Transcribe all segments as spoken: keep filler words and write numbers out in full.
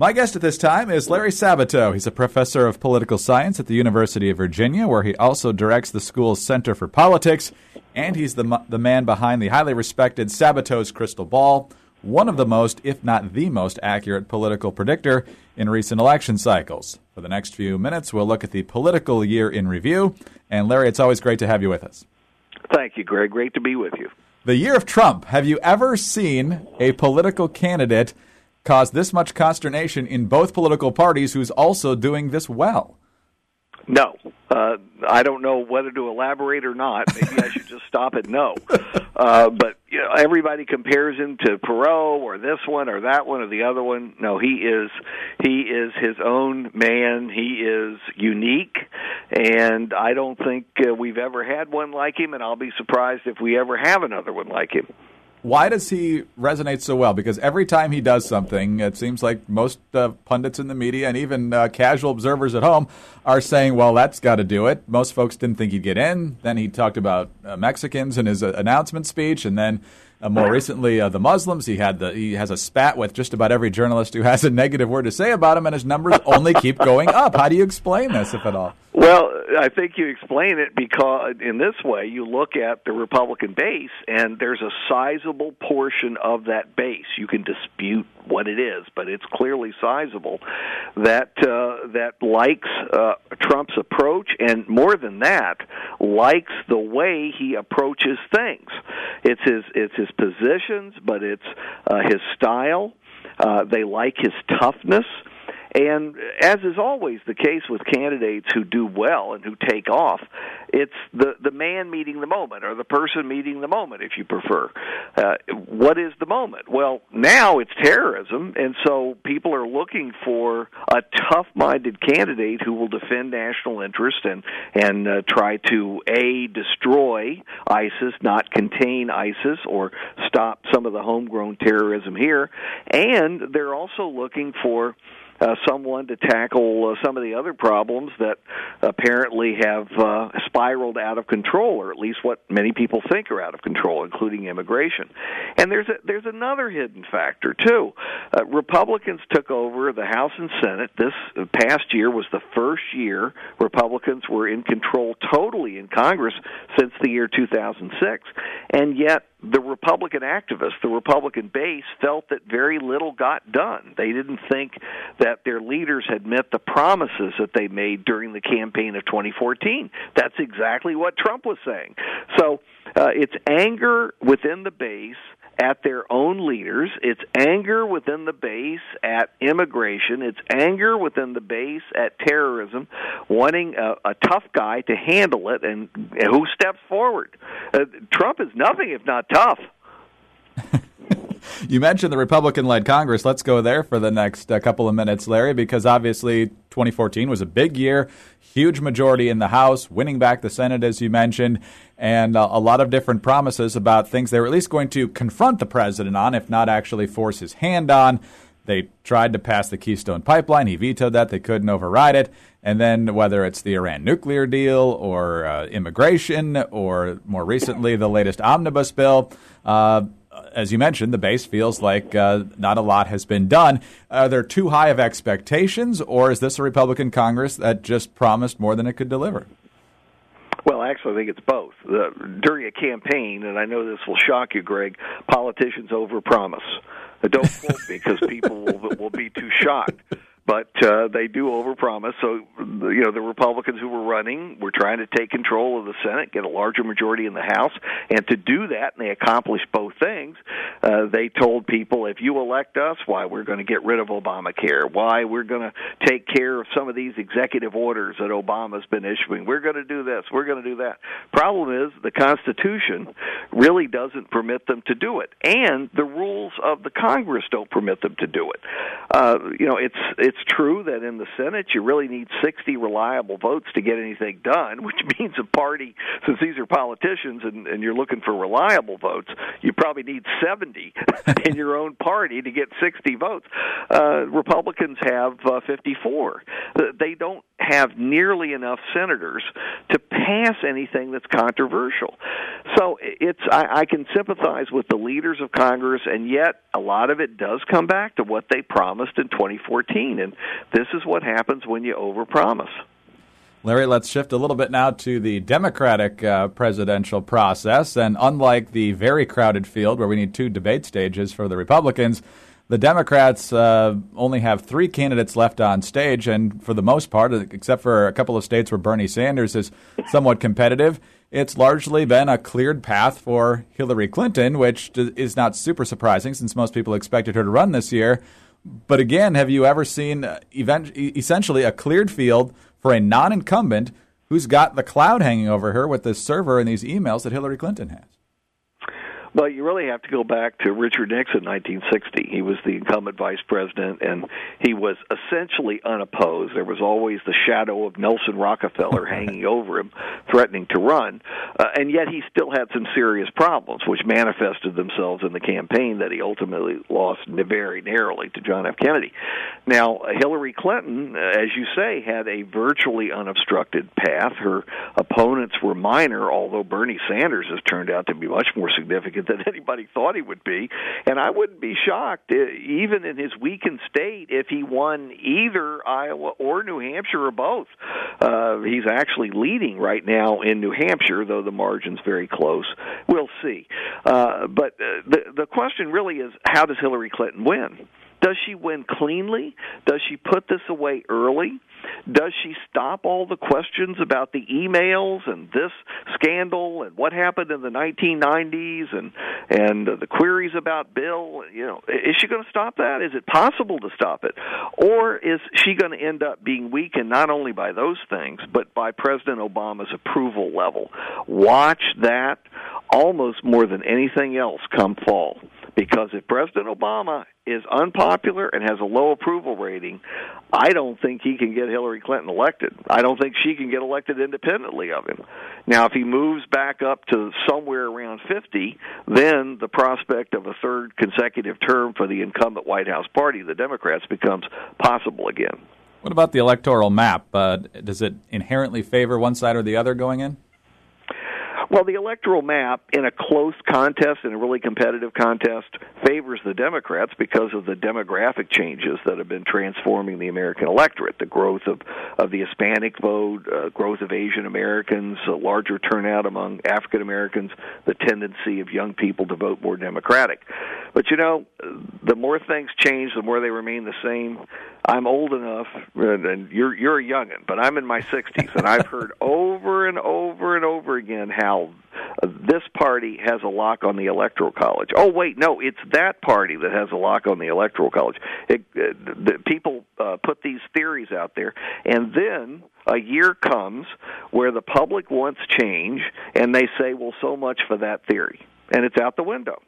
My guest at this time is Larry Sabato. He's a professor of political science at the University of Virginia, where he also directs the school's Center for Politics, and he's the the man behind the highly respected Sabato's Crystal Ball, one of the most, if not the most accurate political predictor in recent election cycles. For the next few minutes, we'll look at the political year in review. And Larry, it's always great to have you with us. Thank you, Greg. Great to be with you. The year of Trump. Have you ever seen a political candidate cause this much consternation in both political parties who's also doing this well? No. Uh, I don't know whether to elaborate or not. Maybe I should just stop at no. Uh, but you know, everybody compares him to Perot or this one or that one or the other one. No, he is he is his own man. He is unique, and I don't think uh, we've ever had one like him, and I'll be surprised if we ever have another one like him. Why does he resonate so well? Because every time he does something, it seems like most uh, pundits in the media and even uh, casual observers at home are saying, well, that's got to do it. Most folks didn't think he'd get in. Then he talked about uh, Mexicans in his uh, announcement speech, and then uh, more recently uh, the Muslims. He had the he has a spat with just about every journalist who has a negative word to say about him, and his numbers only keep going up. How do you explain this, if at all? Well, I think you explain it because in this way you look at the Republican base, and there's a sizable portion of that base. You can dispute what it is, but it's clearly sizable, that uh, that likes uh, Trump's approach, and more than that, likes the way he approaches things. It's his it's his positions, but it's uh, his style. Uh, they like his toughness. And as is always the case with candidates who do well and who take off, it's the, the man meeting the moment, or the person meeting the moment, if you prefer. Uh, what is the moment? Well, now it's terrorism, and so people are looking for a tough-minded candidate who will defend national interest and, and uh, try to, A, destroy ISIS, not contain ISIS, or stop some of the homegrown terrorism here. And they're also looking for Uh, someone to tackle uh, some of the other problems that apparently have uh, spiraled out of control, or at least what many people think are out of control, including immigration. And there's a, there's another hidden factor, too. Uh, Republicans took over the House and Senate. This past year was the first year Republicans were in control totally in Congress since the year two thousand six. And yet the Republican activists, the Republican base, felt that very little got done. They didn't think that their leaders had met the promises that they made during the campaign of twenty fourteen. That's exactly what Trump was saying. So uh, it's anger within the base at their own leaders. It's anger within the base at immigration. It's anger within the base at terrorism, wanting a, a tough guy to handle it, and, and who steps forward. Uh, Trump is nothing if not tough. You mentioned the Republican-led Congress. Let's go there for the next uh, couple of minutes, Larry, because obviously twenty fourteen was a big year, huge majority in the House, winning back the Senate, as you mentioned, and uh, a lot of different promises about things they were at least going to confront the president on, if not actually force his hand on. They tried to pass the Keystone Pipeline. He vetoed that. They couldn't override it. And then whether it's the Iran nuclear deal or uh, immigration or more recently the latest omnibus bill, uh, as you mentioned, the base feels like uh, not a lot has been done. Are there too high of expectations, or is this a Republican Congress that just promised more than it could deliver? Well, actually, I think it's both. Uh, during a campaign, and I know this will shock you, Greg, politicians overpromise. Uh, don't quote me because people will, will be too shocked. But uh, they do overpromise. So, you know, the Republicans who were running were trying to take control of the Senate, get a larger majority in the House. And to do that, and they accomplished both things, uh, they told people, if you elect us, why, we're going to get rid of Obamacare. Why, we're going to take care of some of these executive orders that Obama's been issuing. We're going to do this. We're going to do that. Problem is, the Constitution really doesn't permit them to do it. And the rules of the Congress don't permit them to do it. Uh, you know, it's it's true that in the Senate you really need sixty reliable votes to get anything done, which means a party, since these are politicians and, and you're looking for reliable votes, you probably need seventy in your own party to get sixty votes. Uh, Republicans have uh, fifty-four. They don't have nearly enough senators to pass anything that's controversial. So it's I, I can sympathize with the leaders of Congress, and yet a lot of it does come back to what they promised in twenty fourteen, and this is what happens when you overpromise. Larry, let's shift a little bit now to the Democratic uh, presidential process, and unlike the very crowded field where we need two debate stages for the Republicans, the Democrats uh, only have three candidates left on stage, and for the most part, except for a couple of states where Bernie Sanders is somewhat competitive, it's largely been a cleared path for Hillary Clinton, which is not super surprising since most people expected her to run this year. But again, have you ever seen event- essentially a cleared field for a non-incumbent who's got the cloud hanging over her with this server and these emails that Hillary Clinton has? Well, you really have to go back to Richard Nixon in nineteen sixty. He was the incumbent vice president, and he was essentially unopposed. There was always the shadow of Nelson Rockefeller hanging over him, threatening to run. Uh, and yet he still had some serious problems, which manifested themselves in the campaign that he ultimately lost very narrowly to John F. Kennedy. Now, Hillary Clinton, as you say, had a virtually unobstructed path. Her opponents were minor, although Bernie Sanders has turned out to be much more significant than anybody thought he would be. And I wouldn't be shocked, even in his weakened state, if he won either Iowa or New Hampshire or both. Uh, he's actually leading right now in New Hampshire, though the margin's very close. We'll see. Uh, but uh, the, the question really is, how does Hillary Clinton win? Does she win cleanly? Does she put this away early? Does she stop all the questions about the emails and this scandal and what happened in the nineteen nineties and and the queries about Bill? You know, is she going to stop that? Is it possible to stop it? Or is she going to end up being weakened not only by those things, but by President Obama's approval level? Watch that almost more than anything else come fall. Because if President Obama is unpopular and has a low approval rating, I don't think he can get Hillary Clinton elected. I don't think she can get elected independently of him. Now, if he moves back up to somewhere around fifty, then the prospect of a third consecutive term for the incumbent White House party, the Democrats, becomes possible again. What about the electoral map? Uh, does it inherently favor one side or the other going in? Well, the electoral map in a close contest, in a really competitive contest, favors the Democrats because of the demographic changes that have been transforming the American electorate, the growth of, of the Hispanic vote, uh, growth of Asian Americans, a larger turnout among African Americans, the tendency of young people to vote more Democratic. But, you know, the more things change, the more they remain the same. I'm old enough, and you're you're a youngin', but I'm in my sixties, and I've heard over and over and over again how this party has a lock on the Electoral College. Oh, wait, no, it's that party that has a lock on the Electoral College. It, uh, the people uh, put these theories out there, and then a year comes where the public wants change, and they say, well, so much for that theory, and it's out the window.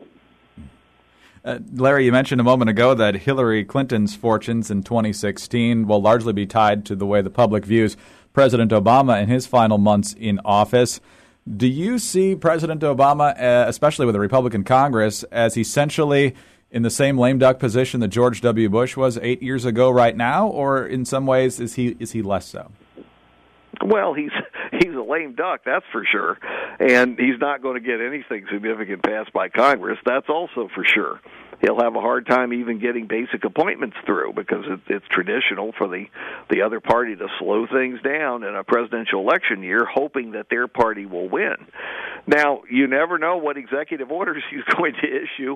Uh, Larry, you mentioned a moment ago that Hillary Clinton's fortunes in twenty sixteen will largely be tied to the way the public views President Obama in his final months in office. Do you see President Obama, uh, especially with a Republican Congress, as essentially in the same lame duck position that George W. Bush was eight years ago right now, or in some ways is he is he less so? Well, he's he's a lame duck, that's for sure, and he's not going to get anything significant passed by Congress, that's also for sure. He'll have a hard time even getting basic appointments through because it, it's traditional for the, the other party to slow things down in a presidential election year, hoping that their party will win. Now, you never know what executive orders he's going to issue,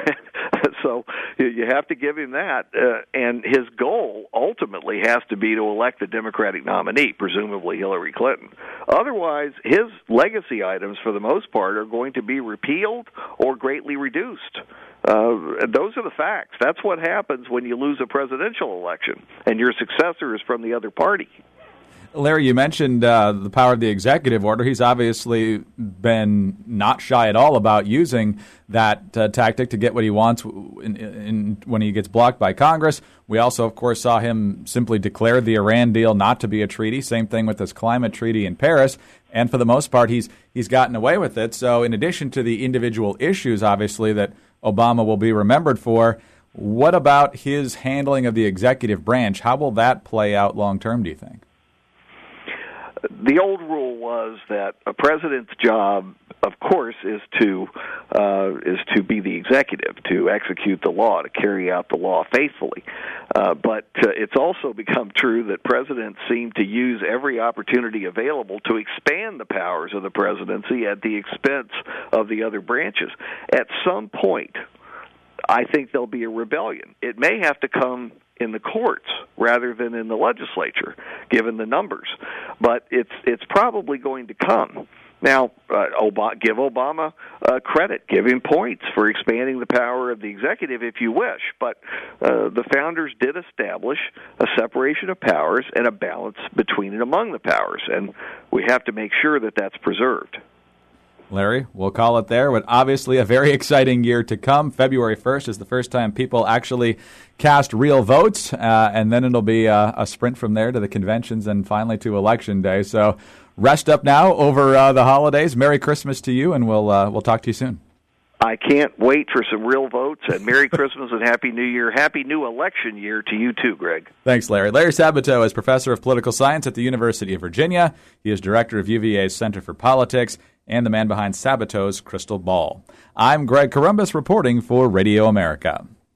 so you have to give him that. Uh, and his goal ultimately has to be to elect the Democratic nominee, presumably Hillary Clinton. Otherwise, his legacy items, for the most part, are going to be repealed or greatly reduced. Uh, those are the facts. That's what happens when you lose a presidential election and your successor is from the other party. Larry, you mentioned uh, the power of the executive order. He's obviously been not shy at all about using that uh, tactic to get what he wants in, in, when he gets blocked by Congress. We also, of course, saw him simply declare the Iran deal not to be a treaty. Same thing with this climate treaty in Paris. And for the most part, he's he's gotten away with it. So in addition to the individual issues, obviously, that Obama will be remembered for, what about his handling of the executive branch? How will that play out long term, do you think? The old rule was that a president's job of course, is to uh, is to be the executive, to execute the law, to carry out the law faithfully. Uh, but uh, it's also become true that presidents seem to use every opportunity available to expand the powers of the presidency at the expense of the other branches. At some point, I think there'll be a rebellion. It may have to come in the courts rather than in the legislature, given the numbers. But it's it's probably going to come. Now, uh, Obama, give Obama uh, credit, give him points for expanding the power of the executive if you wish, but uh, the founders did establish a separation of powers and a balance between and among the powers, and we have to make sure that that's preserved. Larry, we'll call it there, but obviously a very exciting year to come. February first is the first time people actually cast real votes, uh, and then it'll be a, a sprint from there to the conventions and finally to Election Day. So rest up now over uh, the holidays. Merry Christmas to you, and we'll uh, we'll talk to you soon. I can't wait for some real votes, and Merry Christmas and Happy New Year. Happy new election year to you too, Greg. Thanks, Larry. Larry Sabato is professor of political science at the University of Virginia. He is director of U V A's Center for Politics and the man behind Sabato's Crystal Ball. I'm Greg Corombos reporting for Radio America.